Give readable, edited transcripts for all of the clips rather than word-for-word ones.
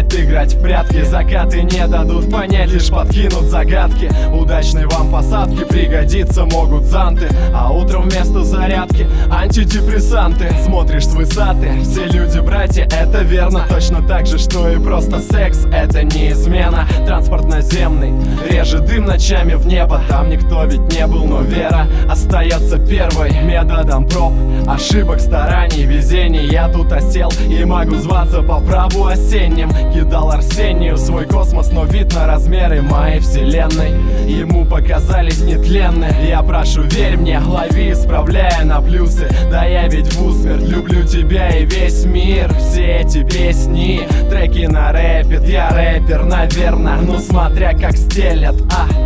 умеет играть в прятки. Закаты не дадут понять, лишь подкинут загадки. Удачной вам посадки пригодится могут зонты, а утром вместо зарядки антидепрессанты. Смотришь с высоты, все люди братья, это верно. Точно так же, что и просто секс, это не измена. Транспорт наземный, режет дым ночами в небо. Там никто ведь не был, но вера остается первой методом проб, ошибок, стараний, везений. Я тут осел и могу зваться по праву осенним. Кидал Арсению свой космос, но вид на размеры моей вселенной ему показались нетленны. Я прошу, верь мне, лови, исправляя на плюсы. Да я ведь в усмерть люблю тебя и весь мир. Все эти песни, треки на рэпит. Я рэпер, наверно, ну смотря как стелят.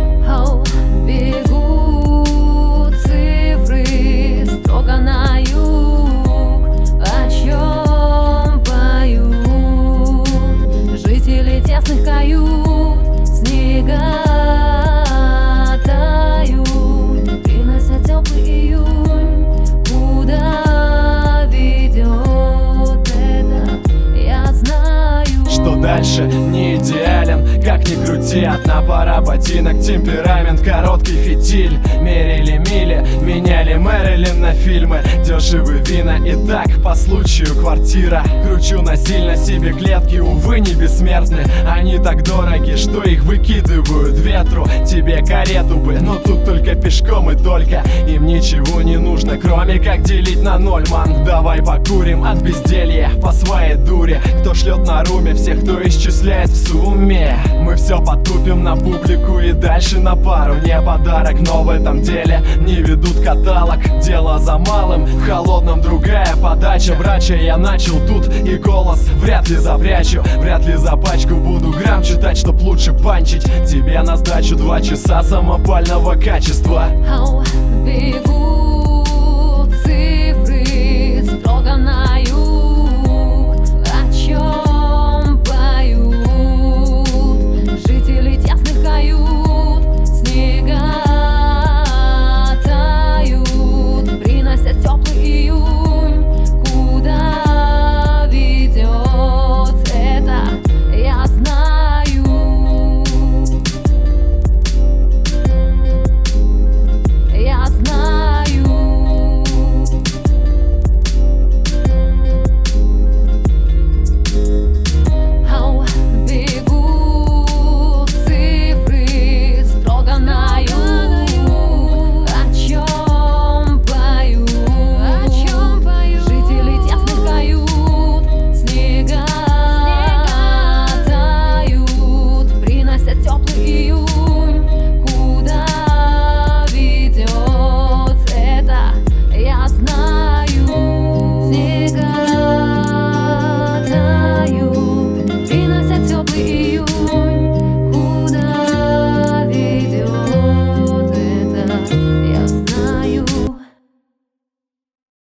Бегут цифры строго на юг. О чем поют жители тесных кают? Снега тают, приносят теплый июнь. Куда ведет это, я знаю. Что дальше не идеален, как ни крути. Одна пара ботинок, темперамент, короткий фитиль. Мерили мили, меняли Мэрилин на фильмы. Дешевые вина и так по случаю квартира. Кручу насильно себе клетки, увы, не бессмертны. Они так дороги, что их выкидывают ветру. Тебе карету бы, но тут только пешком и только. Им ничего не нужно, кроме как делить на ноль, ман. Давай покурим от безделья по своей дуре. Кто шлет на руме, всех, кто исчисляет в сумме. Мы все потупим на публику и дальше на пару. Не подарок, но в этом деле не ведут каталог. Дело за малым, в холодном другая подача. Врача я начал тут и голос вряд ли запрячу. Вряд ли за пачку буду грамм читать, чтоб лучше панчить. Тебе на сдачу 2 часа самопального качества. Бегу